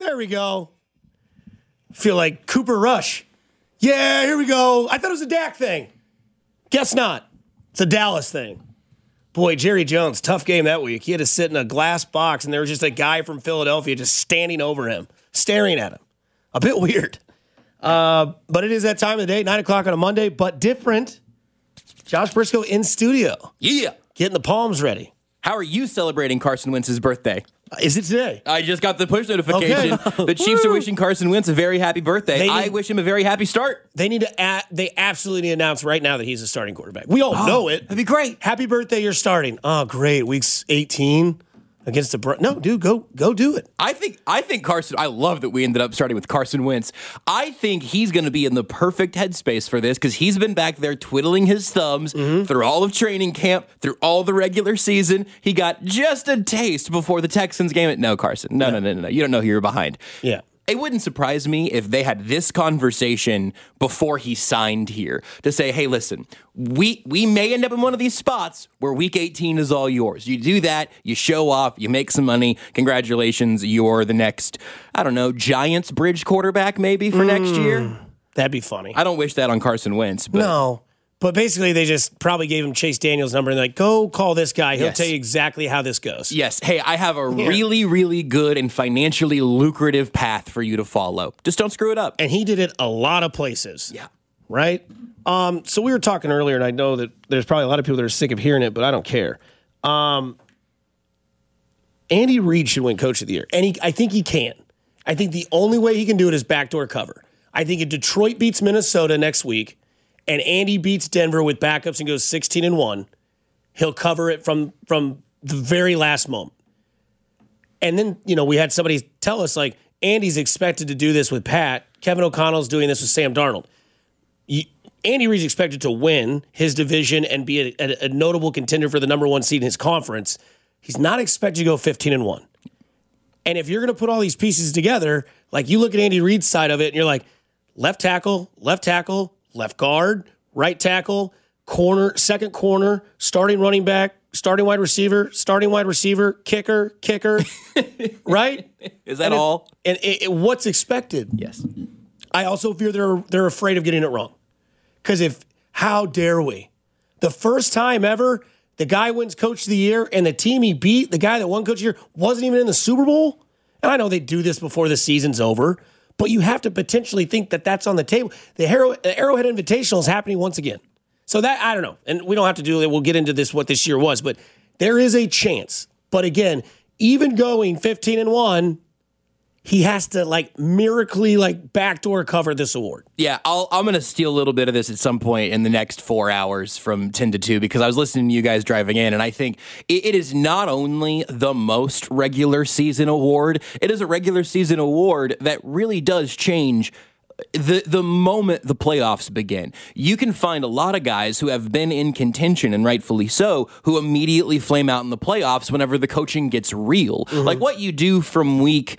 There we go. Feel like Cooper Rush. Yeah, here we go. I thought it was a Dak thing. Guess not. It's a Dallas thing. Boy, Jerry Jones, tough game that week. He had to sit in a glass box, and there was just a guy from Philadelphia just standing over him, staring at him. A bit weird. But it is that time of the day, 9 o'clock on a Monday, but different. Josh Briscoe in studio. Yeah. Getting the palms ready. How are you celebrating Carson Wentz's birthday? Is it today? I just got the push notification. Okay. The Chiefs are wishing Carson Wentz a very happy birthday. I wish him a very happy start. They need to they absolutely need to announce right now that he's a starting quarterback. We all know it. That'd be great. Happy birthday, you're starting. Oh, great. Weeks 18 against the No, dude, go do it. I think Carson, I love that we ended up starting with Carson Wentz. I think he's going to be in the perfect headspace for this because he's been back there twiddling his thumbs through all of training camp, through all the regular season. He got just a taste before the Texans game. No, Carson. No. You don't know who you're behind. Yeah. It wouldn't surprise me if they had this conversation before he signed here to say, hey, listen, we may end up in one of these spots where week 18 is all yours. You do that, you show off, you make some money. Congratulations, you're the next, I don't know, Giants bridge quarterback maybe for next year. That'd be funny. I don't wish that on Carson Wentz. But No. But basically, they just probably gave him Chase Daniels' number and like, go call this guy. He'll Yes. tell you exactly how this goes. Yes. Hey, I have a really, really good and financially lucrative path for you to follow. Just don't screw it up. And he did it a lot of places. Yeah. Right? So we were talking earlier, and I know that there's probably a lot of people that are sick of hearing it, but I don't care. Andy Reid should win Coach of the Year. And I think he can. I think the only way he can do it is backdoor cover. I think if Detroit beats Minnesota next week, and Andy beats Denver with backups and goes 16-1, he'll cover it from the very last moment. And then, we had somebody tell us, like, Andy's expected to do this with Pat. Kevin O'Connell's doing this with Sam Darnold. Andy Reid's expected to win his division and be a notable contender for the number one seed in his conference. He's not expected to go 15-1. And if you're going to put all these pieces together, like you look at Andy Reid's side of it and you're like, left tackle, left guard, right tackle, corner, second corner, starting running back, starting wide receiver, kicker, right? Is that all? And what's expected? Yes. I also fear they're afraid of getting it wrong. Because how dare we? The first time ever, the guy wins Coach of the Year, and the team he beat, the guy that won Coach of the Year, wasn't even in the Super Bowl. And I know they do this before the season's over, but you have to potentially think that that's on the table. The Arrowhead Invitational is happening once again. So that, I don't know. And we don't have to do it. We'll get into this, what this year was. But there is a chance. But again, even going 15-1, he has to miraculously backdoor cover this award. Yeah, I'm going to steal a little bit of this at some point in the next 4 hours from 10 to 2 because I was listening to you guys driving in, and I think it is not only the most regular season award, it is a regular season award that really does change the moment the playoffs begin. You can find a lot of guys who have been in contention, and rightfully so, who immediately flame out in the playoffs whenever the coaching gets real. Like what you do from week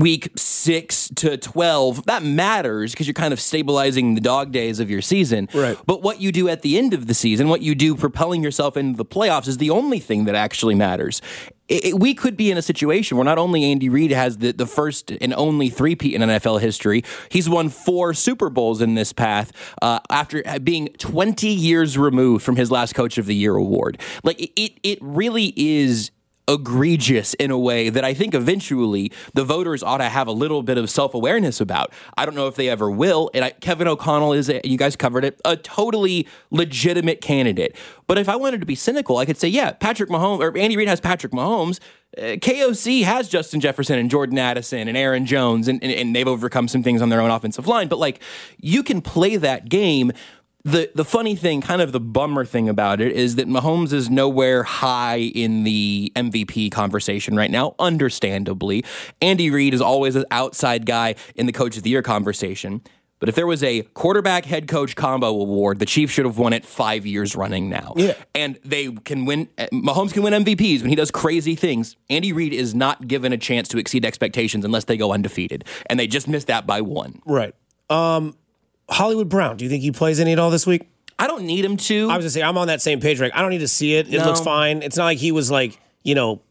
6 to 12, that matters because you're kind of stabilizing the dog days of your season. Right. But what you do at the end of the season, what you do propelling yourself into the playoffs is the only thing that actually matters. We could be in a situation where not only Andy Reid has the first and only three-peat in NFL history, he's won 4 Super Bowls in this path after being 20 years removed from his last Coach of the Year award. It really is egregious in a way that I think eventually the voters ought to have a little bit of self-awareness about. I don't know if they ever will. And Kevin O'Connell is, you guys covered it, a totally legitimate candidate. But if I wanted to be cynical, I could say, yeah, Patrick Mahomes, or Andy Reid has Patrick Mahomes. KOC has Justin Jefferson and Jordan Addison and Aaron Jones, and they've overcome some things on their own offensive line. But you can play that game. The funny thing, kind of the bummer thing about it, is that Mahomes is nowhere high in the MVP conversation right now, understandably. Andy Reid is always an outside guy in the Coach of the Year conversation. But if there was a quarterback head coach combo award, the Chiefs should have won it 5 years running now. Yeah. And they can win. Mahomes can win MVPs when he does crazy things. Andy Reid is not given a chance to exceed expectations unless they go undefeated. And they just missed that by 1. Right. Hollywood Brown, do you think he plays any at all this week? I don't need him to. I was going to say, I'm on that same page, right? I don't need to see it. It looks fine. It's not like he was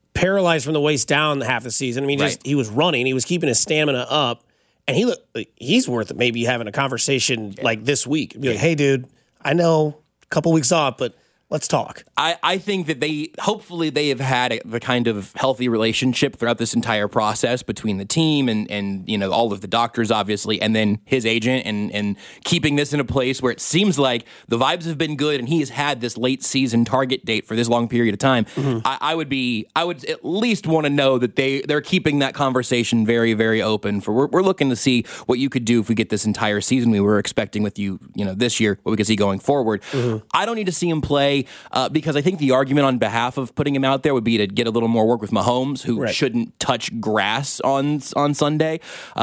paralyzed from the waist down half the season. I mean, he was running. He was keeping his stamina up. And he's worth maybe having a conversation like this week. Be like, hey, dude, I know a couple weeks off, but let's talk. I think that hopefully they have had the kind of healthy relationship throughout this entire process between the team and all of the doctors, obviously, and then his agent and keeping this in a place where it seems like the vibes have been good and he has had this late season target date for this long period of time. Mm-hmm. I would at least want to know that they're keeping that conversation very, very open for we're looking to see what you could do if we get this entire season we were expecting with you, this year, what we could see going forward. Mm-hmm. I don't need to see him play because I think the argument on behalf of putting him out there would be to get a little more work with Mahomes, who shouldn't touch grass on Sunday.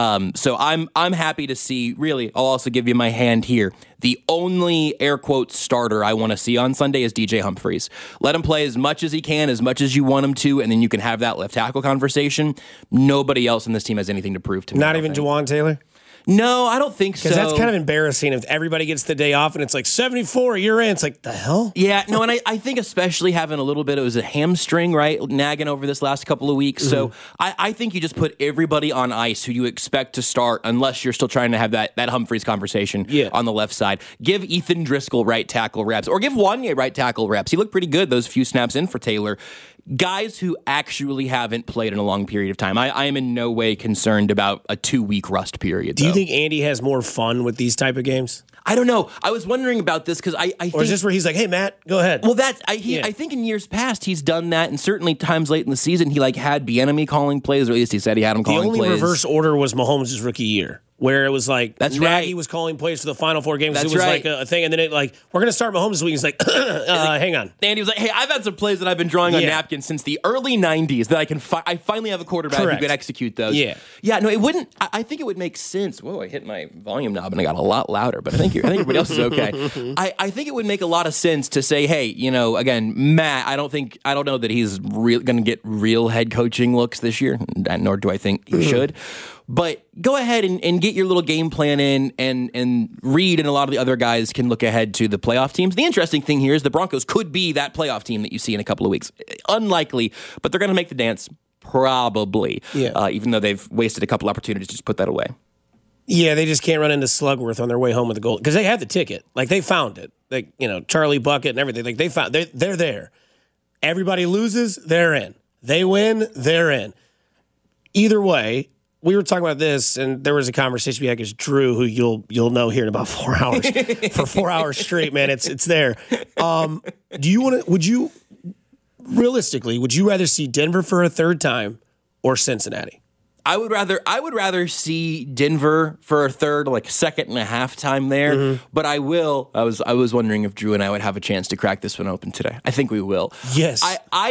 So I'm happy to see. Really, I'll also give you my hand here. The only air quotes starter I want to see on Sunday is DJ Humphries. Let him play as much as he can, as much as you want him to, and then you can have that left tackle conversation. Nobody else in this team has anything to prove to me. Not even Jawan Taylor? No, I don't think so. Because that's kind of embarrassing if everybody gets the day off and it's like 74, you're in. It's like, the hell? Yeah, no, and I think especially having a little bit, it was a hamstring, right, nagging over this last couple of weeks. Mm-hmm. So I think you just put everybody on ice who you expect to start unless you're still trying to have that Humphries conversation on the left side. Give Ethan Driscoll right tackle reps or give Wanye right tackle reps. He looked pretty good those few snaps in for Taylor. Guys who actually haven't played in a long period of time. I am in no way concerned about a 2-week rust period. Do you think Andy has more fun with these type of games? I don't know. I was wondering about this because I think... Or is this where he's like, hey, Matt, go ahead? Well, I think in years past he's done that, and certainly times late in the season he had Bieniemy calling plays, or at least he said he had him calling plays. The only reverse order was Mahomes' rookie year, where it was like Nagy was calling plays for the final 4 games. It was like a thing, and then we're going to start Mahomes this week. He's like, hang on. And he was like, hey, I've had some plays that I've been drawing on napkins since the early 90s that I finally have a quarterback who could execute those. Yeah, no, it wouldn't. I think it would make sense. Whoa, I hit my volume knob and I got a lot louder, but I think everybody else is okay. I think it would make a lot of sense to say, hey, again, Matt, I don't know that he's going to get real head coaching looks this year, nor do I think he should. But go ahead and get your little game plan in, and Reed and a lot of the other guys can look ahead to the playoff teams. The interesting thing here is the Broncos could be that playoff team that you see in a couple of weeks. Unlikely, but they're going to make the dance, probably, even though they've wasted a couple opportunities to just put that away. Yeah, they just can't run into Slugworth on their way home with the goal because they have the ticket. Like, they found it. Like, Charlie Bucket and everything. Like, they're there. Everybody loses, they're in. They win, they're in. Either way, we were talking about this, and there was a conversation we had because Drew, who you'll know here in about 4 hours, for 4 hours straight, man, it's there. Would you rather see Denver for a third time or Cincinnati? I would rather see Denver for a third, like second and a half time there. Mm-hmm. But I was wondering if Drew and I would have a chance to crack this one open today. I think we will. Yes. I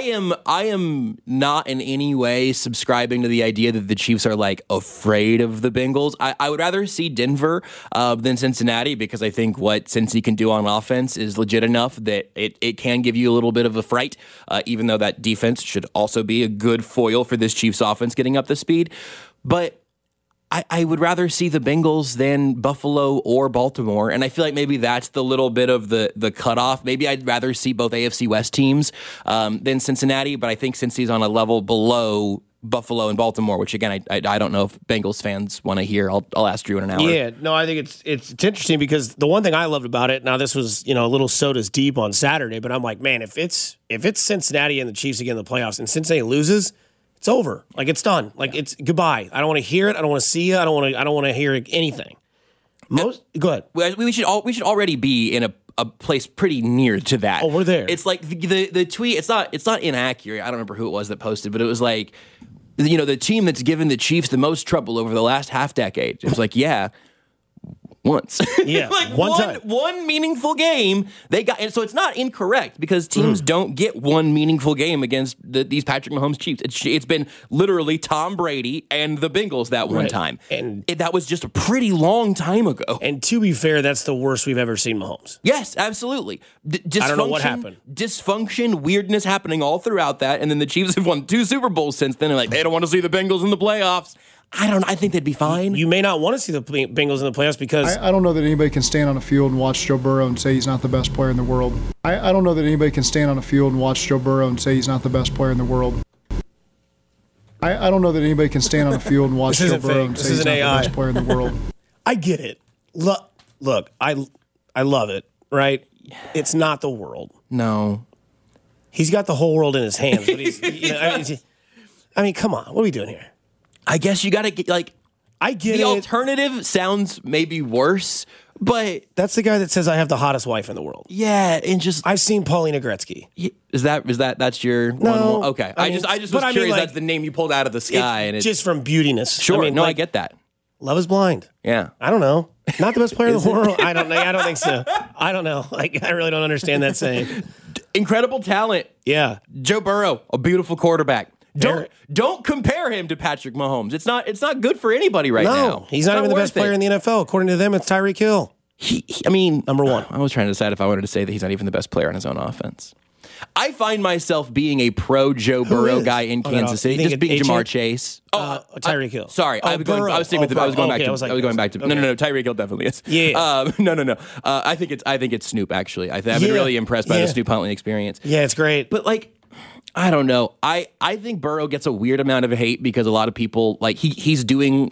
am not in any way subscribing to the idea that the Chiefs are like afraid of the Bengals. I would rather see Denver than Cincinnati because I think what Cincy can do on offense is legit enough that it can give you a little bit of a fright, even though that defense should also be a good foil for this Chiefs offense getting up to speed. But I would rather see the Bengals than Buffalo or Baltimore, and I feel like maybe that's the little bit of the cutoff. Maybe I'd rather see both AFC West teams than Cincinnati, but I think Cincy's on a level below Buffalo and Baltimore, which again I don't know if Bengals fans want to hear. I'll ask Drew in an hour. Yeah, no, I think it's interesting because the one thing I loved about it. Now this was a little sodas deep on Saturday, but I'm like, man, if it's Cincinnati and the Chiefs again in the playoffs, and Cincinnati loses, it's over. Like, it's done. Like, it's goodbye. I don't want to hear it. I don't want to see you. I don't want to hear anything. Go ahead. We should already be in a place pretty near to that. Oh, we're there. It's like the tweet. It's not inaccurate. I don't remember who it was that posted, but it was like, the team that's given the Chiefs the most trouble over the last half decade. It was like, yeah. Once. Yeah, like time. One meaningful game they got. And so it's not incorrect because teams don't get one meaningful game against these Patrick Mahomes Chiefs. It's been literally Tom Brady and the Bengals that one time. And that was just a pretty long time ago. And to be fair, that's the worst we've ever seen Mahomes. Yes, absolutely. I don't know what happened. Dysfunction, weirdness happening all throughout that. And then the Chiefs have won 2 Super Bowls since then. And like, they don't want to see the Bengals in the playoffs. I think they'd be fine. You may not want to see the Bengals in the playoffs because... I don't know that anybody can stand on a field and watch Joe Burrow and say he's not the best player in the world. I don't know that anybody can stand on a field and watch Joe Burrow and say he's not the best player in the world. I don't know that anybody can stand on the field and watch This Joe isn't Burrow fake. and This say he's isn't not AI. the best player in the world. I get it. Look, I love it, right? It's not the world. No. He's got the whole world in his hands. But I mean, come on. What are we doing here? I guess you got to get, like, I get the it. alternative sounds maybe worse, but That's the guy that says I have the hottest wife in the world. yeah, and just I've seen Paulina Gretzky. that's your No, one? Okay. I I mean, just was but I mean, curious. like, That's the name you pulled out of the sky, and it's Just from beautiness. sure. I mean, I like, get that. Love is blind. Yeah. I don't know. Not the best player in the world. I don't think so. I don't know. Like, I really don't understand that saying. Incredible talent. Yeah. Joe Burrow, a beautiful quarterback. Very- Don't compare him to Patrick Mahomes. It's not good for anybody right now. No, he's not even the best player in the NFL. According to them, it's Tyreek Hill. I mean, Number one. I was trying to decide if I wanted to say that he's not even the best player on his own offense. I find myself being a pro Joe Burrow is? guy in Oh, no, Kansas you City, think just being it's Jamar A-Chain? Chase. Tyreek Hill. Sorry, Oh, I was going Burrow. back to. I was going back to. okay. No. Tyreek Hill definitely is. Yeah. No. I think it's Snoop actually. I've been Yeah. really impressed by Yeah. the Snoop Huntley experience. Yeah, it's great. But like, I don't know. I think Burrow gets a weird amount of hate because a lot of people like he's doing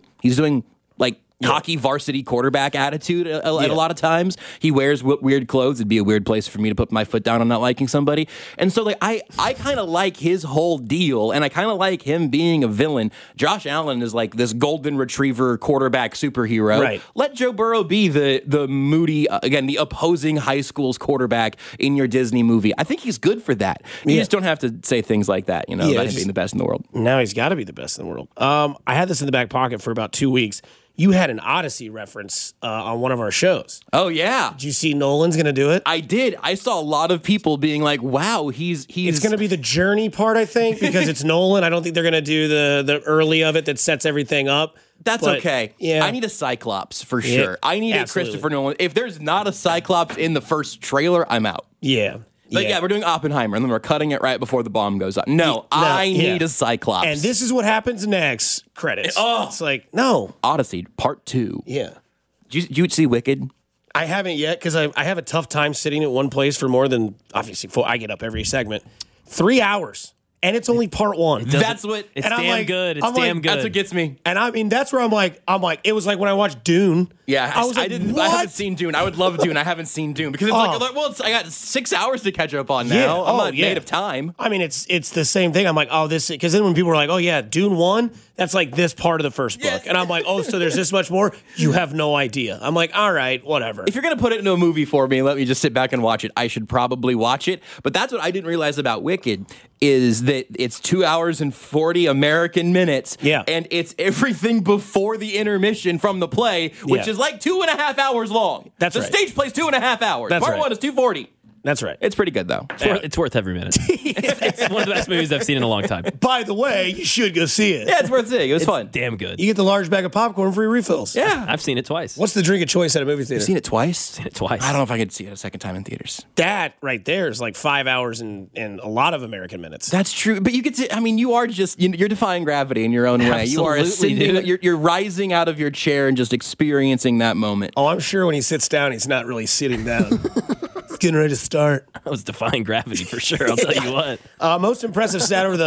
like cocky varsity quarterback attitude a lot of times. He wears weird clothes. It'd be a weird place for me to put my foot down on not liking somebody. And so like I kind of like his whole deal, and I kind of like him being a villain. Josh Allen is like this golden retriever quarterback superhero. Right. Let Joe Burrow be the moody, again, the opposing high school's quarterback in your Disney movie. I think he's good for that. You just don't have to say things like that, about him being the best in the world. Now he's got to be the best in the world. I had this in the back pocket for about 2 weeks. You had an Odyssey reference on one of our shows. Oh, yeah. Did you see Nolan's going to do it? I did. I saw a lot of people being like, wow, he's It's going to be the journey part, I think, because it's Nolan. I don't think they're going to do the early of it that sets everything up. That's But, okay. Yeah. I need a Cyclops for sure. I need absolutely. a Christopher Nolan. If there's not a Cyclops in the first trailer, I'm out. Yeah. Like, yeah, we're doing Oppenheimer, and then we're cutting it right before the bomb goes up. No, I need a Cyclops. And this is what happens next. Credits. It's like, no. Odyssey Part 2. Yeah. Did you see Wicked? I haven't yet because I have a tough time sitting at one place for more than, obviously, I get up every segment. 3 hours. And it's only part one. That's what. It's And I'm damn like- good. It's I'm like, damn good. That's what gets me. And I mean, that's where I'm like, it was like when I watched Dune. Yeah, I was like, I what? haven't seen Dune. I would love Dune. I haven't seen Dune because it's I got 6 hours to catch up on now. Yeah. I'm not Yeah. made of time. I mean, it's the same thing. I'm like, this, because then when people were like, oh yeah, Dune 1, that's like this part of the first book. Yeah. And I'm like, so there's this much more? You have no idea. I'm like, all right, whatever. If you're going to put it into a movie for me and let me just sit back and watch it, I should probably watch it. But that's what I didn't realize about Wicked is that it's 2 hours and 40 American minutes. Yeah. And it's everything before the intermission from the play, which Yeah. is like 2.5 hours long. That's the right. stage plays 2.5 hours. That's Part right. 1 is 240. That's right. It's pretty good, though. It's worth every minute. It's one of the best movies I've seen in a long time. By the way, you should go see it. Yeah, it's worth seeing. It was fun. Damn good. You get the large bag of popcorn, free refills. Yeah. I've seen it twice. What's the drink of choice at a movie theater? Seen it twice? Seen it twice. I don't know if I could see it a second time in theaters. That right there is like 5 hours and a lot of American minutes. That's true, but you get to. I mean, you are just you're defying gravity in your own way. You are Absolutely, ascending. dude. You're rising out of your chair and just experiencing that moment. Oh, I'm sure when he sits down, he's not really sitting down. It's getting ready to start. I was defying gravity for sure. I'll tell you what. Most impressive stat over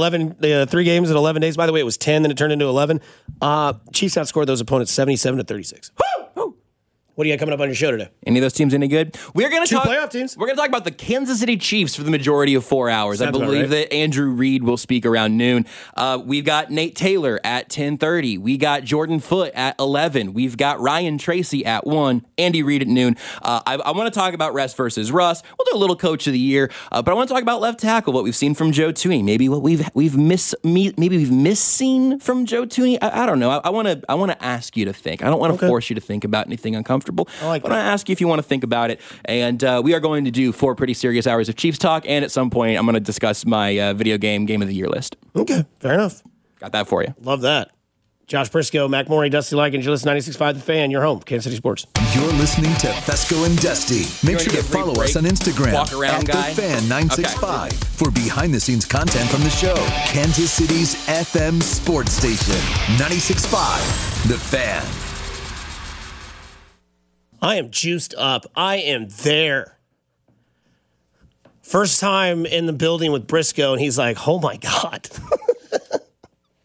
the 3 games in 11 days. By the way, it was 10, then it turned into 11. Chiefs outscored those opponents 77-36. Woo! What do you got coming up on your show today? Any of those teams any good? We're going to Two talk playoff teams. We're going to talk about the Kansas City Chiefs for the majority of 4 hours. Sounds I about believe right. that Andrew Reid will speak around noon. We've got Nate Taylor at 10:30. We got Jordan Foote at 11. We've got Ryan Tracy at 1. Andy Reid at noon. I want to talk about Rest versus Russ. We'll do a little Coach of the Year, but I want to talk about left tackle. What we've seen from Joe Tooney. Maybe what we've missed from Joe Tooney. I don't know. I want to ask you to think. I don't want to force you to think about anything uncomfortable. I like but I ask you if you want to think about it. And we are going to do 4 pretty serious hours of Chiefs talk. And at some point, I'm going to discuss my video game of the year list. Okay, fair enough. Got that for you. Love that. Josh Briscoe, Mac Morey, Dusty Likens, you're listening to 96.5 The Fan, your home, Kansas City Sports. You're listening to Fesco and Dusty. Make wanna sure to give a brief follow us break? on Instagram Walk around, guy? at The Fan 965 for behind-the-scenes content from the show. Kansas City's FM sports station, 96.5 The Fan. I am juiced up. I am there. First time in the building with Briscoe, and he's like, oh my God.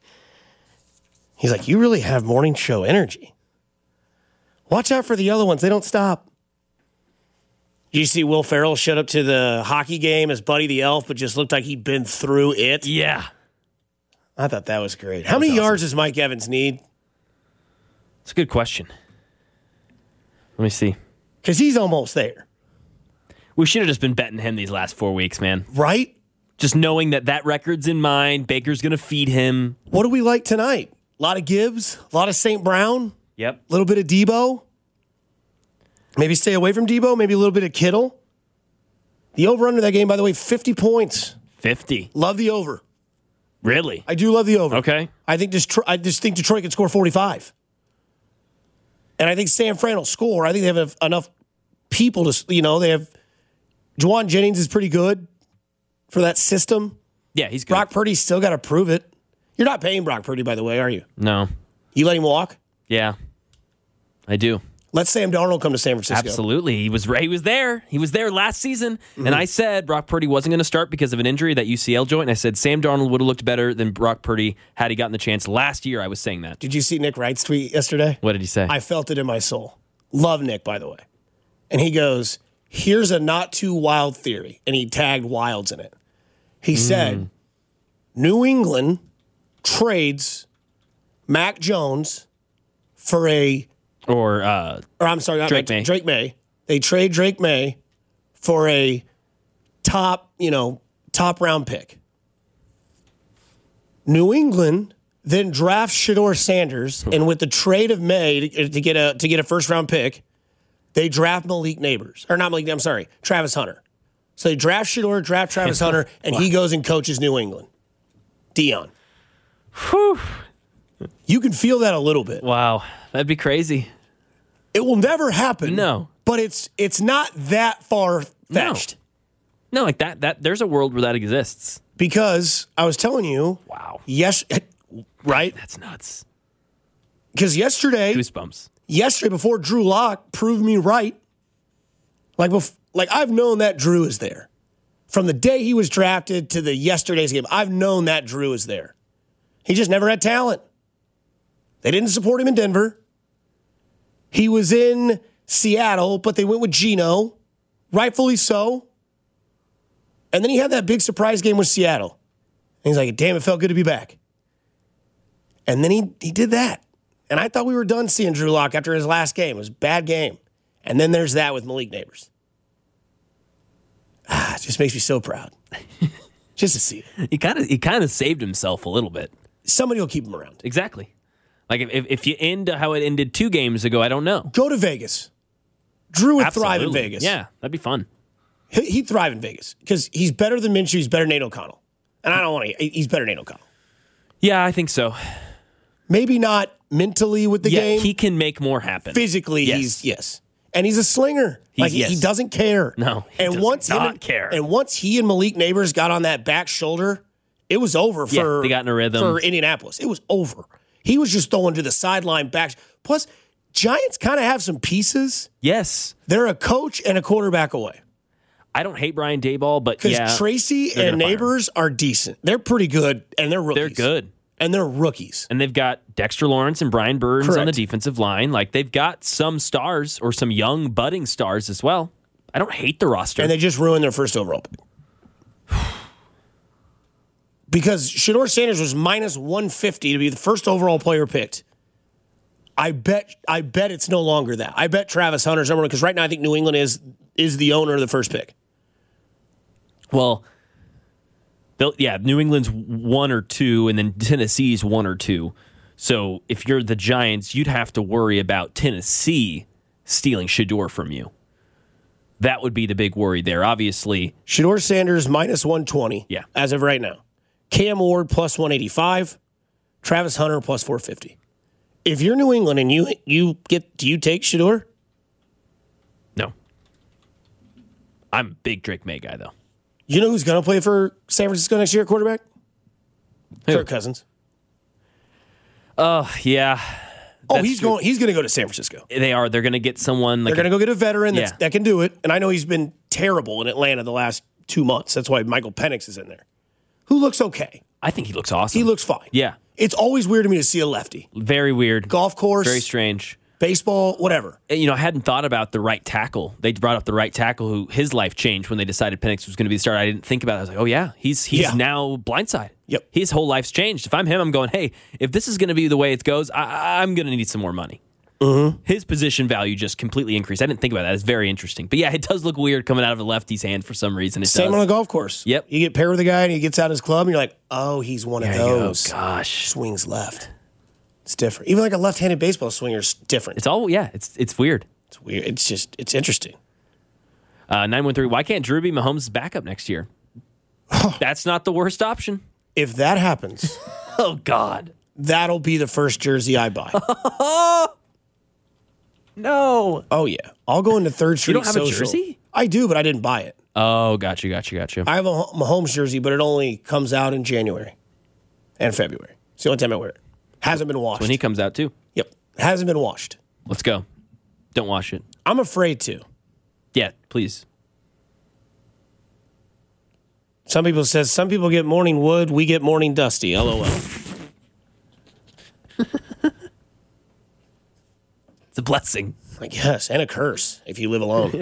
He's like, you really have morning show energy. Watch out for the other ones. They don't stop. You see Will Ferrell showed up to the hockey game as Buddy the Elf, but just looked like he'd been through it. Yeah. I thought that was great. How many yards does Mike Evans need? It's a good question. Let me see. Because he's almost there. We should have just been betting him these last 4 weeks, man. Right? Just knowing that record's in mind. Baker's going to feed him. What do we like tonight? A lot of Gibbs, a lot of St. Brown, Yep. a little bit of Debo. Maybe stay away from Debo, maybe a little bit of Kittle. The over-under that game, by the way, 50 points. 50. Love the over. Really? I do love the over. Okay. I just think Detroit can score 45. And I think San Fran will score. I think they have enough people to, they have Juwan Jennings is pretty good for that system. Yeah, he's good. Brock Purdy's still got to prove it. You're not paying Brock Purdy, by the way, are you? No. You let him walk? Yeah. I do. Let Sam Darnold come to San Francisco. Absolutely. He was there. He was there last season. Mm-hmm. And I said Brock Purdy wasn't going to start because of an injury, that UCL joint. And I said Sam Darnold would have looked better than Brock Purdy had he gotten the chance. Last year, I was saying that. Did you see Nick Wright's tweet yesterday? What did he say? I felt it in my soul. Love Nick, by the way. And he goes, here's a not too wild theory. And he tagged Wilds in it. He said, New England trades Mac Jones for Drake May. They trade Drake May for a top round pick. New England then drafts Shedeur Sanders, and with the trade of May to get a first round pick, they draft Travis Hunter. So they draft Shedeur, draft Travis Hunter, and he goes and coaches New England. Dion. Whew. You can feel that a little bit. Wow. That'd be crazy. It will never happen. No. But it's not that far-fetched. No, like that there's a world where that exists. Because I was telling you. Wow. Yes, right? That's nuts. Because yesterday, goosebumps. Yesterday, before Drew Lock proved me right, like I've known that Drew is there. From the day he was drafted to the yesterday's game, I've known that Drew is there. He just never had talent. They didn't support him in Denver. He was in Seattle, but they went with Geno, rightfully so. And then he had that big surprise game with Seattle. And he's like, damn, it felt good to be back. And then he did that. And I thought we were done seeing Drew Lock after his last game. It was a bad game. And then there's that with Malik Neighbors. It just makes me so proud. Just to see it. He kind of saved himself a little bit. Somebody will keep him around. Exactly. Like if you end how it ended 2 games ago, I don't know. Go to Vegas. Drew would thrive in Vegas. Yeah, that'd be fun. He'd thrive in Vegas because he's better than Minshew. He's better than Nate O'Connell. And I don't want to. He's better than Nate O'Connell. Yeah, I think so. Maybe not mentally with the game. He can make more happen. Physically, yes. And he's a slinger. He doesn't care. No, he does not care. And once he and Malik Neighbors got on that back shoulder, it was over for they got in a rhythm. For Indianapolis. It was over. He was just throwing to the sideline back. Plus, Giants kind of have some pieces. Yes. They're a coach and a quarterback away. I don't hate Brian Daboll, but because Tracy and Neighbors are decent. They're pretty good, and they're rookies. They're good. And they're rookies. And they've got Dexter Lawrence and Brian Burns on the defensive line. Like, they've got some stars or some young budding stars as well. I don't hate the roster. And they just ruined their first overall pick. Because Shedeur Sanders was minus 150 to be the first overall player picked. I bet it's no longer that. I bet Travis Hunter's number one, because right now I think New England is the owner of the first pick. Well, New England's 1 or 2, and then Tennessee's 1 or 2. So if you're the Giants, you'd have to worry about Tennessee stealing Shedeur from you. That would be the big worry there. Obviously, Shedeur Sanders minus 120. Yeah, as of right now. Cam Ward plus 185. Travis Hunter plus 450. If you're New England and do you take Shedeur? No. I'm a big Drake May guy, though. You know who's going to play for San Francisco next year at quarterback? Who? Kirk Cousins. Oh, yeah. He's going to go to San Francisco. They are. They're going to get someone. They're going to go get a veteran that can do it. And I know he's been terrible in Atlanta the last 2 months. That's why Michael Penix is in there. Who looks okay. I think he looks awesome. He looks fine. Yeah. It's always weird to me to see a lefty. Very weird. Golf course, Very strange. baseball, whatever. I hadn't thought about the right tackle. They brought up the right tackle who his life changed when they decided Penix was going to be the starter. I didn't think about it. I was like, oh, yeah, he's now blindside. Yep. His whole life's changed. If I'm him, I'm going, hey, if this is going to be the way it goes, I'm going to need some more money. Mm-hmm. His position value just completely increased. I didn't think about that. It's very interesting. But yeah, it does look weird coming out of a lefty's hand for some reason. Same on a golf course. Yep. You get paired with a guy and he gets out his club and you're like, oh, he's one of those. Oh, gosh. Swings left. It's different. Even like a left-handed baseball swinger's different. It's weird. It's weird. It's interesting. 913, why can't Drew be Mahomes' backup next year? That's not the worst option. If that happens, Oh, God. that'll be the first jersey I buy. No. Oh, yeah. I'll go into Third Street You don't have Social. a jersey? I do, but I didn't buy it. Oh, got you. I have a Mahomes jersey, but it only comes out in January and February. It's the only time I wear it. Hasn't been washed. When he comes out, too. Yep. Hasn't been washed. Let's go. Don't wash it. I'm afraid to. Yeah, please. Some people get morning wood, we get morning dusty. LOL. It's a blessing. I guess, and a curse if you live alone.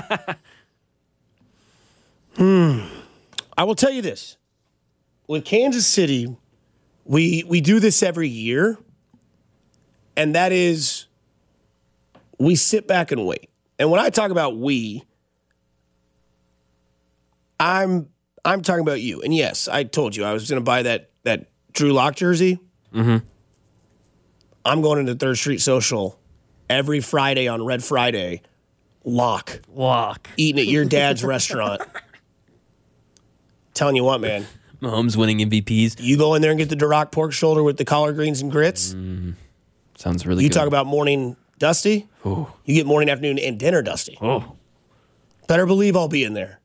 I will tell you this. With Kansas City, we do this every year, and that is we sit back and wait. And when I talk about we, I'm talking about you. And yes, I told you I was going to buy that Drew Lock jersey. Mm-hmm. I'm going into Third Street Social every Friday on Red Friday. Lock. Eating at your dad's restaurant. Telling you what, man. Mahomes winning MVPs. You go in there and get the Duroc pork shoulder with the collard greens and grits. Sounds really You good. talk about morning dusty. Ooh. You get morning, afternoon, and dinner dusty. Oh. Better believe I'll be in there.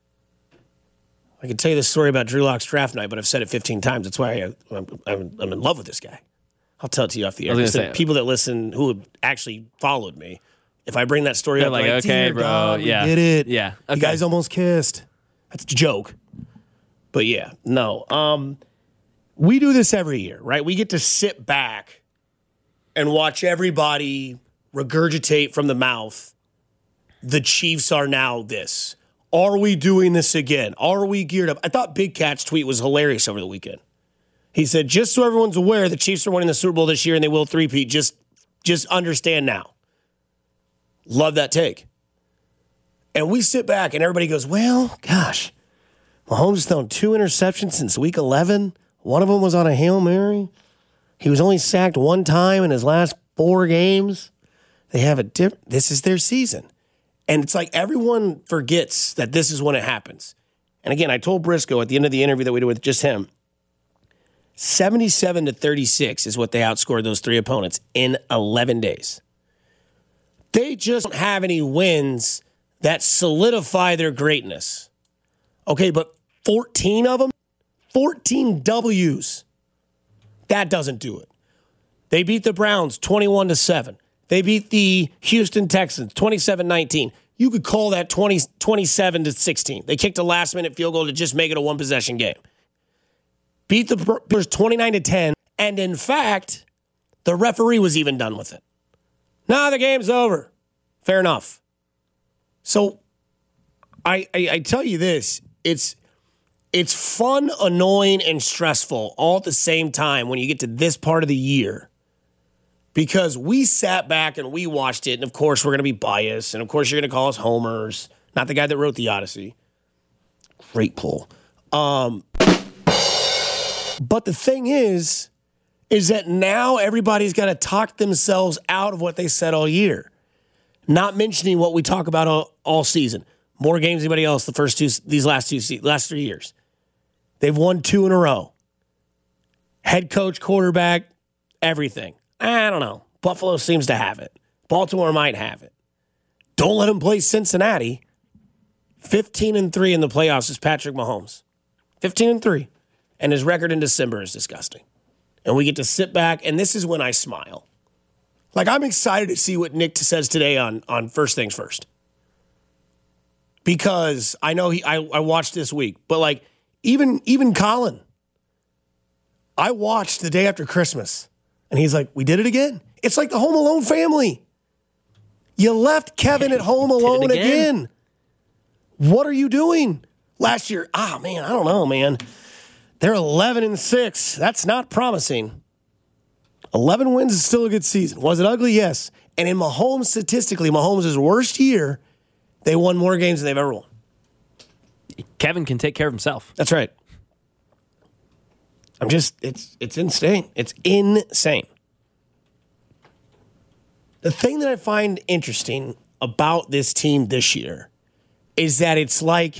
I can tell you this story about Drew Lock's draft night, but I've said it 15 times. That's why I'm in love with this guy. I'll tell it to you off the air. I was gonna say, People that listen who have actually followed me, if I bring that story They're up, like, they're okay, "Dear bro, God, yeah. we did it. Yeah, You okay. guys almost kissed. That's a joke. But yeah, no. We do this every year, right? We get to sit back and watch everybody regurgitate from the mouth. The Chiefs are now this. Are we doing this again? Are we geared up? I thought Big Cat's tweet was hilarious over the weekend. He said, just so everyone's aware, the Chiefs are winning the Super Bowl this year and they will three-peat. Just understand now. Love that take. And we sit back and everybody goes, well, gosh, Mahomes has thrown 2 interceptions since week 11. One of them was on a Hail Mary. He was only sacked 1 time in his last 4 games. They have this is their season. And it's like everyone forgets that this is when it happens. And again, I told Briscoe at the end of the interview that we did with just him, 77-36 is what they outscored those 3 opponents in 11 days. They just don't have any wins that solidify their greatness. Okay, but 14 of them, 14 W's. That doesn't do it. They beat the Browns 21-7. They beat the Houston Texans 27-19. You could call that 27-16. They kicked a last-minute field goal to just make it a one-possession game. Beat the Bears 29-10, and in fact, the referee was even done with it. Nah, the game's over. Fair enough. So, I tell you this, it's fun, annoying, and stressful all at the same time when you get to this part of the year. Because we sat back and we watched it, and of course we're going to be biased, and of course you're going to call us homers. Not the guy that wrote the Odyssey. Great pull. But the thing is that now everybody's got to talk themselves out of what they said all year. Not mentioning what we talk about all season. More games than anybody else these last 3 years. They've won 2 in a row. Head coach, quarterback, everything. I don't know. Buffalo seems to have it. Baltimore might have it. Don't let them play Cincinnati. 15-3 in the playoffs is Patrick Mahomes. 15-3. And his record in December is disgusting. And we get to sit back, and this is when I smile. Like, I'm excited to see what Nick says today on First Things First. Because I know I watched this week. But, like, even Colin. I watched the day after Christmas, and he's like, we did it again. It's like the Home Alone family. You left Kevin at home alone again. What are you doing? Last year, I don't know, man. They're 11-6. That's not promising. 11 wins is still a good season. Was it ugly? Yes. And in Mahomes, statistically, Mahomes' worst year, they won more games than they've ever won. Kevin can take care of himself. That's right. It's insane. It's insane. The thing that I find interesting about this team this year is that it's like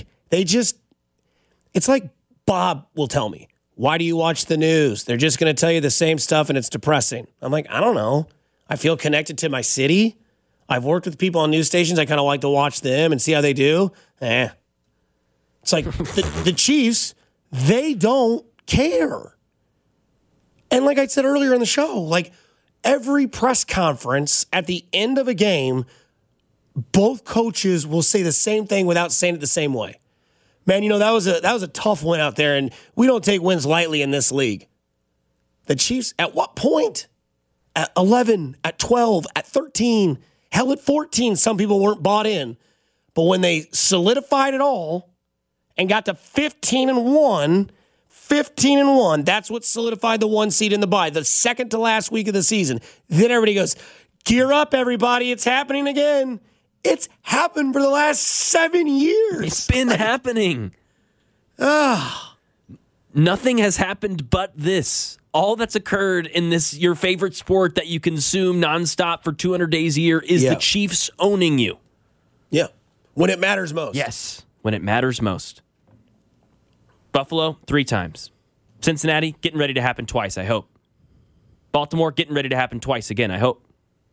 Bob will tell me, why do you watch the news? They're just going to tell you the same stuff and it's depressing. I'm like, I don't know. I feel connected to my city. I've worked with people on news stations. I kind of like to watch them and see how they do. It's like the Chiefs, they don't care. And like I said earlier in the show, like every press conference at the end of a game, both coaches will say the same thing without saying it the same way. Man, that was a tough win out there, and we don't take wins lightly in this league. The Chiefs, at what point? At 11, at 12, at 13, hell, at 14, some people weren't bought in. But when they solidified it all and got to 15-1, that's what solidified the 1 seed in the bye, the second to last week of the season. Then everybody goes, gear up, everybody. It's happening again. It's happened for the last 7 years. It's been happening. Nothing has happened but this. All that's occurred in this, your favorite sport that you consume nonstop for 200 days a year, is the Chiefs owning you. Yeah. When it matters most. Yes. When it matters most. Buffalo, 3 times. Cincinnati, getting ready to happen twice, I hope. Baltimore, getting ready to happen twice again, I hope.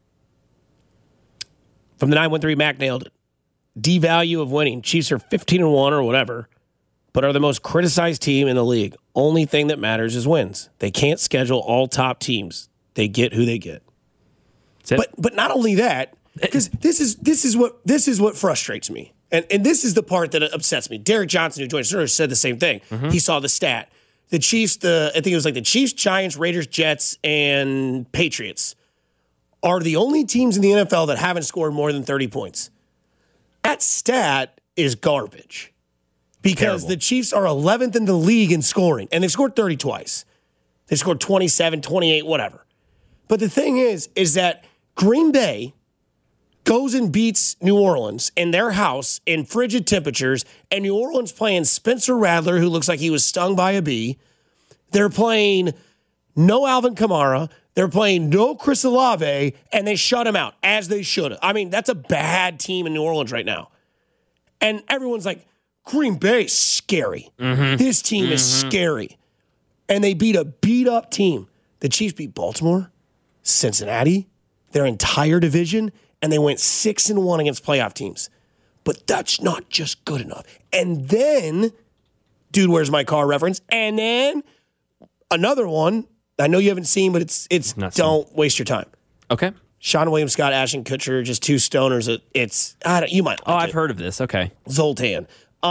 From the 913, Mac nailed it. D-value of winning. Chiefs are 15-1 or whatever, but are the most criticized team in the league. Only thing that matters is wins. They can't schedule all top teams. They get who they get. But not only that, because this is what frustrates me. And this is the part that upsets me. Derek Johnson, who joined us, said the same thing. Mm-hmm. He saw the stat. The Chiefs, I think it was like the Chiefs, Giants, Raiders, Jets, and Patriots are the only teams in the NFL that haven't scored more than 30 points. That stat is garbage because the Chiefs are 11th in the league in scoring, and they've scored 30 twice. They scored 27, 28, whatever. But the thing is that Green Bay goes and beats New Orleans in their house in frigid temperatures, and New Orleans playing Spencer Rattler, who looks like he was stung by a bee. They're playing no Alvin Kamara. They're playing no Chris Olave, and they shut him out, as they should have. I mean, that's a bad team in New Orleans right now. And everyone's like, Green Bay's scary. Mm-hmm. This team is scary. And they beat a beat-up team. The Chiefs beat Baltimore, Cincinnati, their entire division, and they went 6-1 against playoff teams. But that's not just good enough. And then, dude, where's my car reference? And then another one, I know you haven't seen, but it's don't waste your time. Okay. Sean William Scott, Ashton Kutcher, just 2 stoners. You might like I've heard of this. Okay. Zoltan.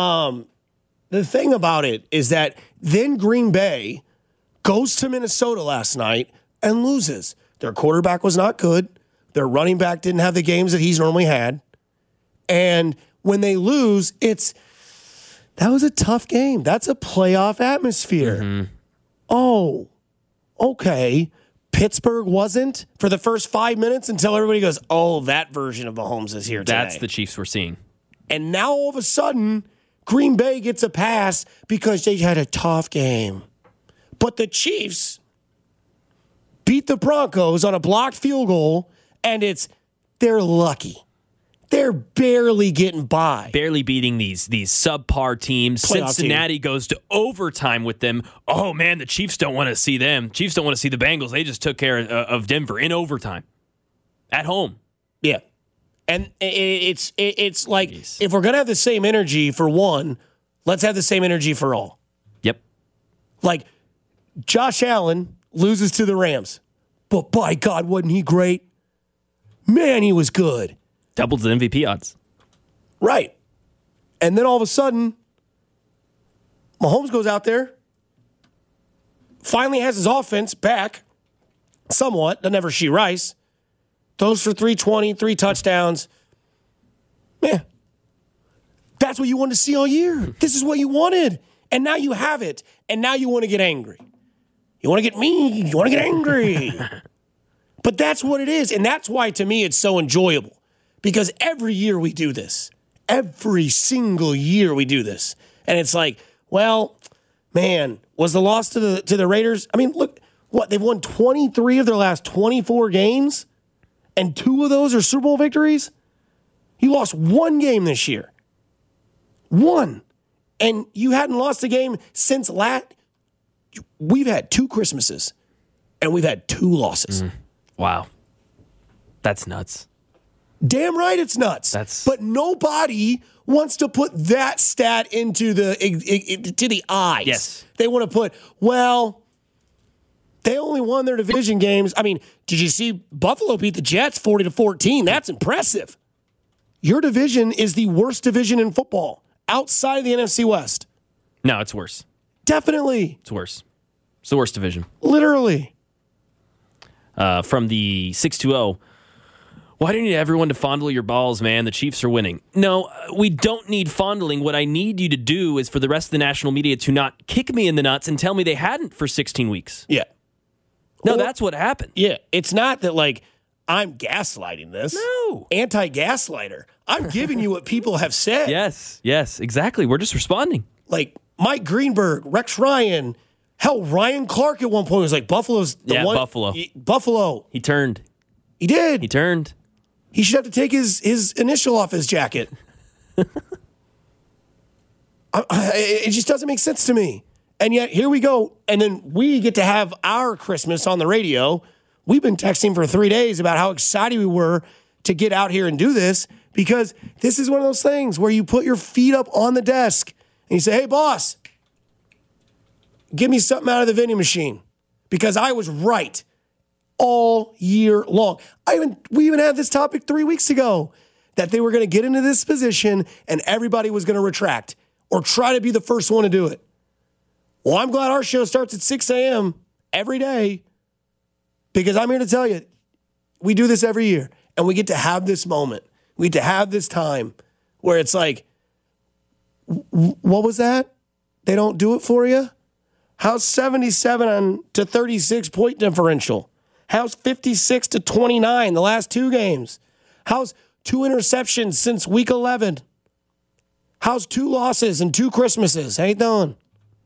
The thing about it is that then Green Bay goes to Minnesota last night and loses. Their quarterback was not good. Their running back didn't have the games that he's normally had. And when they lose, that was a tough game. That's a playoff atmosphere. Mm-hmm. Oh, okay. Pittsburgh wasn't for the first 5 minutes until everybody goes, oh, that version of Mahomes is here today. That's the Chiefs we're seeing. And now all of a sudden, Green Bay gets a pass because they had a tough game. But the Chiefs beat the Broncos on a blocked field goal, and they're lucky. They're barely getting by. Barely beating these subpar teams. Playoff Cincinnati goes to overtime with them. Oh, man, the Chiefs don't want to see them. Chiefs don't want to see the Bengals. They just took care of Denver in overtime. At home. Yeah. And it's like, if we're going to have the same energy for one, let's have the same energy for all. Yep. Like, Josh Allen loses to the Rams. But by God, wasn't he great? Man, he was good. Doubled the MVP odds. Right. And then all of a sudden, Mahomes goes out there, finally has his offense back somewhat. Doesn't ever Rasheed Rice. Throws for 320, 3 touchdowns. Yeah. That's what you wanted to see all year. This is what you wanted. And now you have it. And now you want to get angry. You want to get mean. You want to get angry. But that's what it is. And that's why, to me, it's so enjoyable. Because every year we do this. Every single year we do this. And it's like, well, man, was the loss to the Raiders? I mean, look, what? They've won 23 of their last 24 games? And 2 of those are Super Bowl victories? You lost 1 game this year. 1. And you hadn't lost a game since we've had 2 Christmases. And we've had 2 losses. Wow. That's nuts. Damn right it's nuts. But nobody wants to put that stat into the eyes. Yes. They want to put, well, they only won their division games. I mean, did you see Buffalo beat the Jets 40-14? That's impressive. Your division is the worst division in football outside of the NFC West. No, it's worse. Definitely. It's worse. It's the worst division. Literally. From the 620, why do you need everyone to fondle your balls, man? The Chiefs are winning. No, we don't need fondling. What I need you to do is for the rest of the national media to not kick me in the nuts and tell me they hadn't for 16 weeks. Yeah. No, that's what happened. Yeah. It's not that, like, I'm gaslighting this. No. Anti-gaslighter. I'm giving you what people have said. Yes, exactly. We're just responding. Like Mike Greenberg, Rex Ryan, hell, Ryan Clark at one point was like, Buffalo's the one. Buffalo. Buffalo. He turned. He did. He turned. He should have to take his initial off his jacket. It just doesn't make sense to me. And yet, here we go. And then we get to have our Christmas on the radio. We've been texting for 3 days about how excited we were to get out here and do this because this is one of those things where you put your feet up on the desk and you say, hey, boss, give me something out of the vending machine because I was right all year long. We even had this topic 3 weeks ago that they were going to get into this position and everybody was going to retract or try to be the first one to do it. Well, I'm glad our show starts at 6 a.m. every day because I'm here to tell you, we do this every year and we get to have this moment. We get to have this time where it's like, what was that? They don't do it for you? How's 77 to 36 point differential? How's 56 to 29 the last 2 games? How's 2 interceptions since week 11? How's 2 losses and 2 Christmases? How you doing?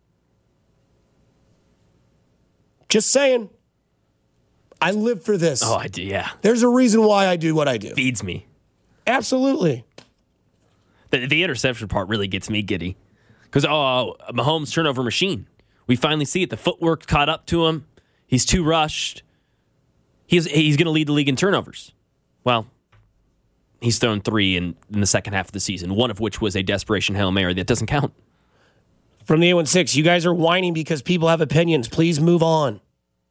Just saying. I live for this. Oh, I do, yeah. There's a reason why I do what I do. Feeds me. Absolutely. The interception part really gets me giddy. Because, Mahomes' turnover machine. We finally see it. The footwork caught up to him. He's too rushed. He's going to lead the league in turnovers. Well, he's thrown 3 in the second half of the season, one of which was a desperation Hail Mary. That doesn't count. From the 816, you guys are whining because people have opinions. Please move on.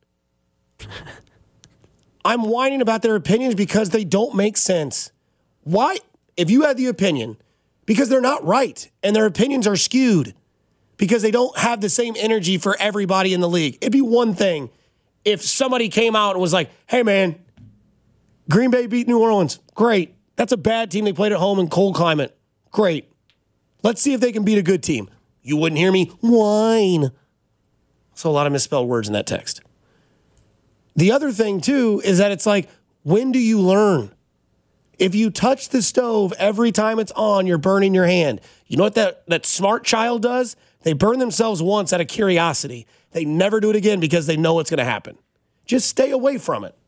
I'm whining about their opinions because they don't make sense. Why? If you had the opinion, because they're not right and their opinions are skewed because they don't have the same energy for everybody in the league. It'd be one thing if somebody came out and was like, hey, man, Green Bay beat New Orleans. Great. That's a bad team. They played at home in cold climate. Great. Let's see if they can beat a good team. You wouldn't hear me whine. So a lot of misspelled words in that text. The other thing, too, is that it's like, when do you learn? If you touch the stove every time it's on, you're burning your hand. You know what that smart child does? They burn themselves once out of curiosity. They never do it again because they know what's going to happen. Just stay away from it.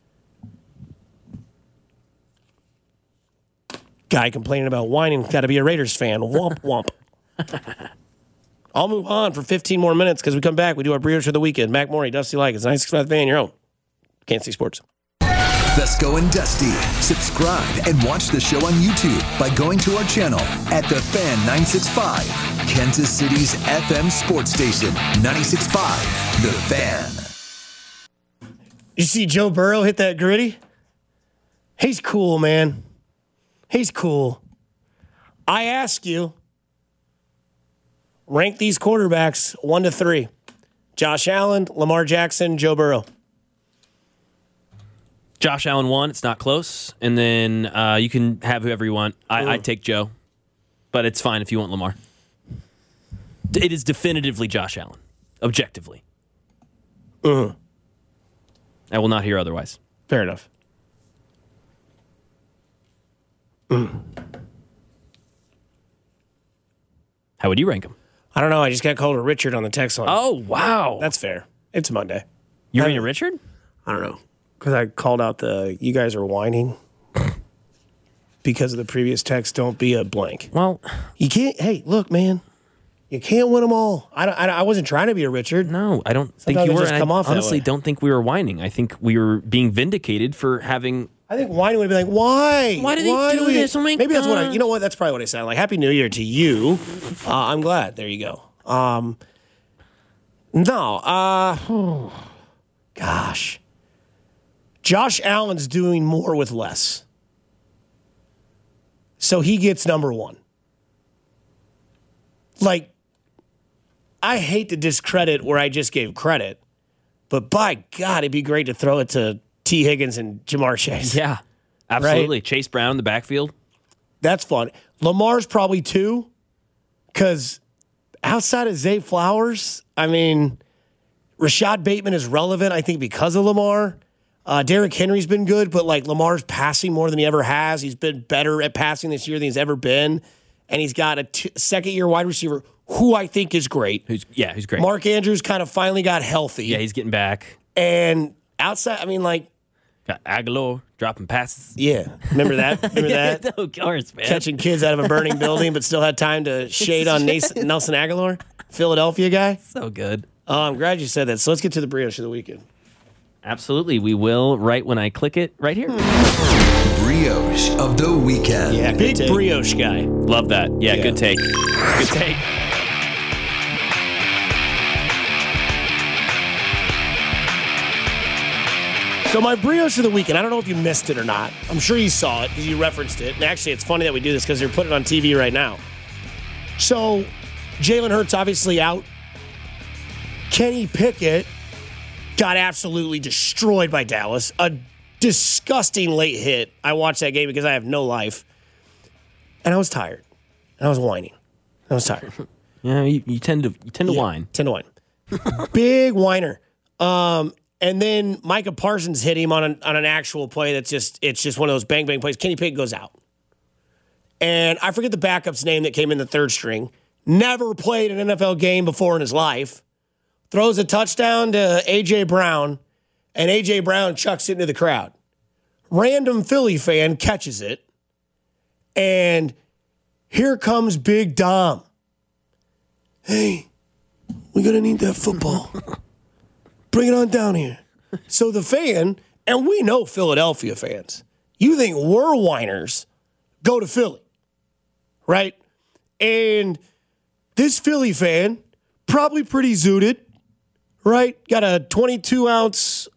Guy complaining about whining, got to be a Raiders fan. Womp, womp. I'll move on for 15 more minutes because we come back. We do our Brioche for the weekend. Mac Morey, Dusty Like. It's 96.5 Fan, your own. Kansas City Sports. Fesco and Dusty. Subscribe and watch the show on YouTube by going to our channel at The Fan 965, Kansas City's FM sports station, 96.5 The Fan. You see Joe Burrow hit that gritty? He's cool, man. He's cool. I ask you, rank these quarterbacks 1 to 3. Josh Allen, Lamar Jackson, Joe Burrow. Josh Allen won. It's not close. And then you can have whoever you want. I'd take Joe, but it's fine if you want Lamar. It is definitively Josh Allen, objectively. I will not hear otherwise. Fair enough. How would you rank him? I don't know. I just got called a Richard on the text line. Oh, wow. That's fair. It's Monday. You're being a Richard? I don't know. Because I called out you guys are whining because of the previous text. Don't be a blank. Well, You can't. Hey, look, man. You can't win them all. I wasn't trying to be a Richard. no, I don't think Sometimes you it were. just And come I off that honestly way. don't think we were whining. I think we were being vindicated for having. I think whining would be like, why? Why did he do this? Oh my Maybe that's what God. you know what? That's probably what I sound like. Happy New Year to you. I'm glad. There you go. Gosh. Josh Allen's doing more with less. So he gets number one. Like, I hate to discredit where I just gave credit, but by God, it'd be great to throw it to T. Higgins and Jamar Chase. Yeah, absolutely. Chase Brown in the backfield. That's fun. Lamar's probably 2, because outside of Zay Flowers, I mean, Rashad Bateman is relevant, I think, because of Lamar. Derrick Henry's been good, but like Lamar's passing more than he ever has. He's been better at passing this year than he's ever been. And he's got a second-year wide receiver who I think is great. Who's great. Mark Andrews kind of finally got healthy. Yeah, he's getting back. And outside, I mean, like, Got Aguilar dropping passes. yeah. Remember that? Remember that? Of course, man. Catching kids out of a burning building, but still had time to shade on Nelson Aguilar, Philadelphia guy. So good. Oh, I'm glad you said that. So let's get to the brioche of the weekend. Absolutely. We will right when I click it right here. Brioche of the weekend. Yeah, big take. brioche guy. Love that. Yeah, good take. Good take. So my brioche of the weekend, I don't know if you missed it or not. I'm sure you saw it because you referenced it. And actually, it's funny that we do this because they're putting it on TV right now. So Jalen Hurts obviously out. Kenny Pickett got absolutely destroyed by Dallas. A disgusting late hit. I watched that game because I have no life. And I was tired. And I was whining. I was tired. Yeah, you tend to whine. 10 to 1. Big whiner. And then Micah Parsons hit him on an actual play it's just one of those bang bang plays. Kenny Pickett goes out. And I forget the backup's name that came in the third string. Never played an NFL game before in his life. Throws a touchdown to A.J. Brown, and A.J. Brown chucks it into the crowd. Random Philly fan catches it, and here comes Big Dom. Hey, we're going to need that football. Bring it on down here. So the fan, and we know Philadelphia fans, you think we're whiners, go to Philly, right? And this Philly fan, probably pretty zooted, right? Got a 22 ounce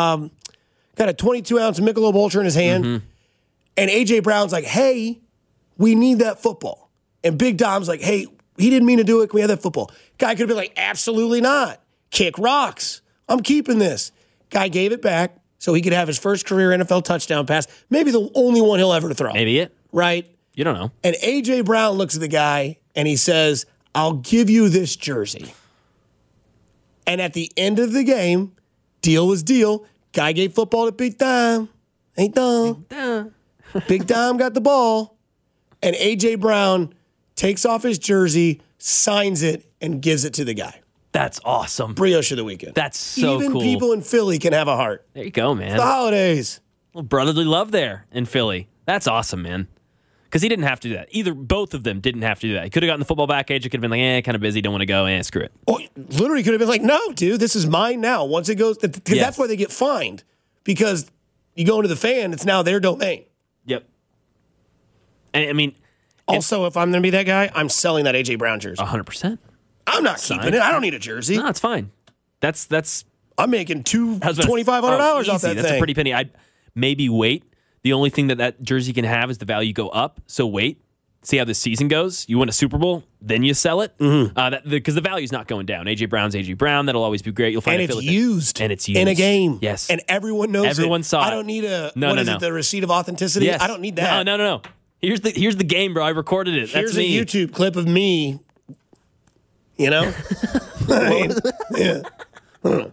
Michelob Ultra in his hand. Mm-hmm. And AJ Brown's like, hey, we need that football. And Big Dom's like, hey, he didn't mean to do it. Can we have that football? Guy could have been like, absolutely not. Kick rocks. I'm keeping this. Guy gave it back so he could have his first career NFL touchdown pass. Maybe the only one he'll ever throw. Maybe it. Right? You don't know. And AJ Brown looks at the guy and he says, I'll give you this jersey. And at the end of the game, deal was deal. Guy gave football to Big Dom. Ain't Dom. Big Dom got the ball. And A.J. Brown takes off his jersey, signs it, and gives it to the guy. That's awesome. Brioche of the weekend. That's so Even cool. people in Philly can have a heart. There you go, man. The holidays. Well, brotherly love there in Philly. That's awesome, man. Because he didn't have to do that. Both of them didn't have to do that. He could have gotten the football back age. It could have been like, kind of busy, don't want to go, screw it. Oh, literally could have been like, no, dude, this is mine now. Once it goes, because Yes. that's why they get fined. Because you go into the fan, it's now their domain. Yep. And I mean, Also, if I'm going to be that guy, I'm selling that A.J. Brown jersey. 100%. I'm not keeping it. I don't need a jersey. No, it's fine. That's I'm making $2,500 off easy. that That's thing. a pretty penny. I'd maybe wait. The only thing that jersey can have is the value go up. So wait. see how this season goes. You win a Super Bowl, then you sell it. Because the value's not going down. A.J. Brown's A.J. Brown. That'll always be great. You'll find And it's used. And it's used. In a game. Yes. And everyone knows Everyone it. saw it. I don't need a, No, what no, is no. it, the receipt of authenticity? Yes. I don't need that. No. Here's the game, bro. I recorded it. Here's That's me. a YouTube clip of me, you know? I mean, yeah.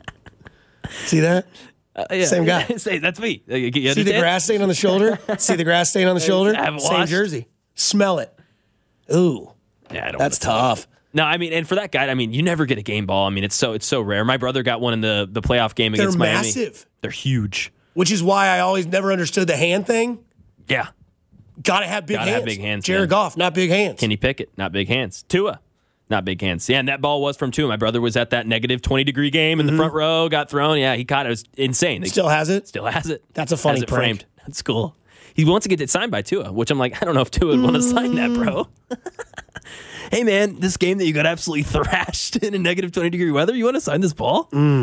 See that? Yeah. Same guy. Say, that's me. You See the understand? grass stain on the shoulder? See the grass stain on the shoulder? I haven't Same washed. jersey. Smell it. Ooh, Yeah, I don't that's wanna- tough. No, I mean, and for that guy, I mean, you never get a game ball. I mean, it's so rare. My brother got one in the playoff game They're against Miami. massive, They're huge. which is why I always never understood the hand thing. Yeah. Gotta have big Gotta hands. have big hands, Jared man. Goff, not big hands. Kenny Pickett, not big hands. Tua, not big hands. Yeah, and that ball was from Tua. My brother was at that negative 20-degree game in the front row, got thrown. Yeah, he caught it. It was insane. They Still has it? still has it. That's a funny Has it prank. framed. That's cool. He wants to get it signed by Tua, which I'm like, I don't know if Tua would want to sign that, bro. Hey, man, this game that you got absolutely thrashed in a negative 20-degree weather, you want to sign this ball?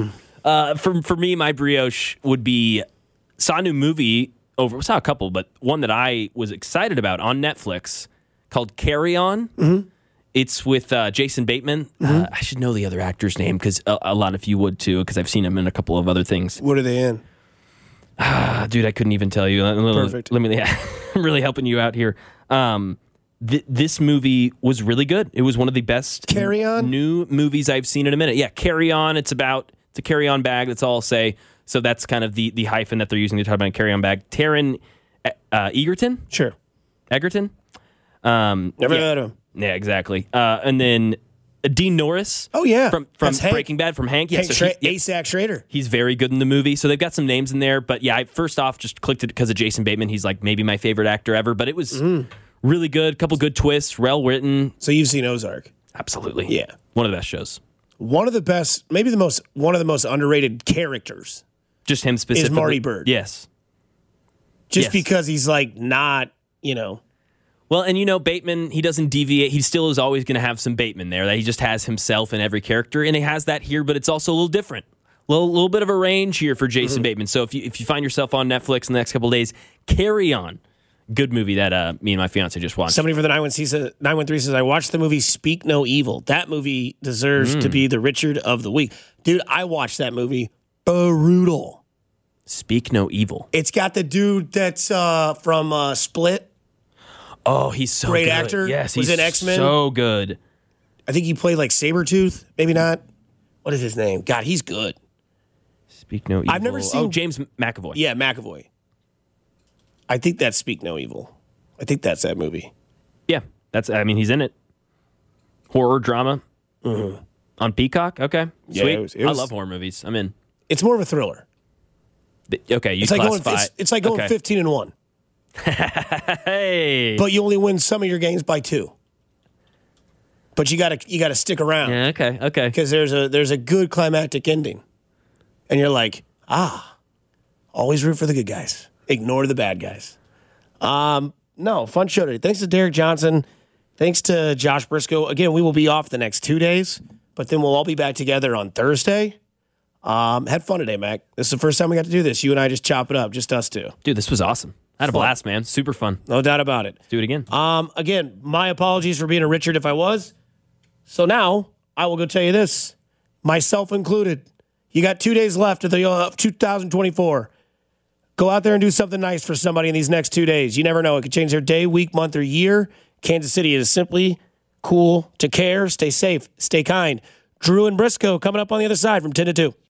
For me, my brioche would be, saw a new movie saw a couple, but one that I was excited about on Netflix called Carry On. Mm-hmm. It's with Jason Bateman. I should know the other actor's name because a lot of you would too, because I've seen him in a couple of other things. What are they in? Dude, I couldn't even tell you. Perfect. Let me. I'm really helping you out here. This movie was really good. It was one of the best Carry On? new movies I've seen in a minute. Yeah, Carry On. It's a carry-on bag. That's all I'll say. So that's kind of the hyphen that they're using to talk about a carry-on bag. Taron Egerton. Sure. Never heard of him. Yeah, exactly. And then Dean Norris. Oh, yeah. From That's Hank. Breaking Bad, from Hank. Yeah, Hank so ASAC Schrader. he's very good in the movie. So they've got some names in there. But yeah, I first off just clicked it because of Jason Bateman. He's like maybe my favorite actor ever. But it was really good. Couple good twists. Well written. So you've seen Ozark. Absolutely. Yeah. One of the best shows. One of the best, maybe one of the most underrated characters. Just him specifically. Marty Byrde. Yes. Just Yes. because he's like not, you know. Well, and Bateman, he doesn't deviate. He still is always going to have some Bateman there. That he just has himself in every character, and he has that here, but it's also a little different. Little bit of a range here for Jason Bateman. So if you find yourself on Netflix in the next couple of days, Carry On. Good movie that me and my fiance just watched. Somebody for the 913 says, I watched the movie Speak No Evil. That movie deserves to be the Richard of the week. Dude, I watched that movie. Brutal. Speak No Evil. It's got the dude that's from Split. Oh, he's so Great good. actor. Yes, Was he's in X-Men. so good. I think he played like Sabretooth. Maybe not. What is his name? God, he's good. Speak No Evil. I've never seen- James McAvoy. Yeah, McAvoy. I think that's Speak No Evil. I think that's that movie. Yeah, he's in it. Horror drama on Peacock. Okay, Yeah, sweet. it was- I love horror movies. I'm in. It's more of a thriller. Okay, you It's like classify. it's like going okay. 15-1. Hey, But you only win some of your games by 2. But you gotta stick around. yeah, okay. Because there's a good climactic ending. And you're like, always root for the good guys. Ignore the bad guys. No, fun show today. Thanks to Derek Johnson. Thanks to Josh Briscoe. Again, we will be off the next 2 days, but then we'll all be back together on Thursday. Had fun today, Mac. This is the first time we got to do this. You and I just chop it up, just us two. Dude, this was awesome. I had a Fun. blast, man. Super fun. No doubt about it. Do it again. Again, my apologies for being a Richard if I was. So now I will go tell you this, myself included. You got 2 days left of the 2024. Go out there and do something nice for somebody in these next 2 days. You never know. It could change their day, week, month, or year. Kansas City is simply cool to care. Stay safe. Stay kind. Drew and Briscoe coming up on the other side from 10 to 2.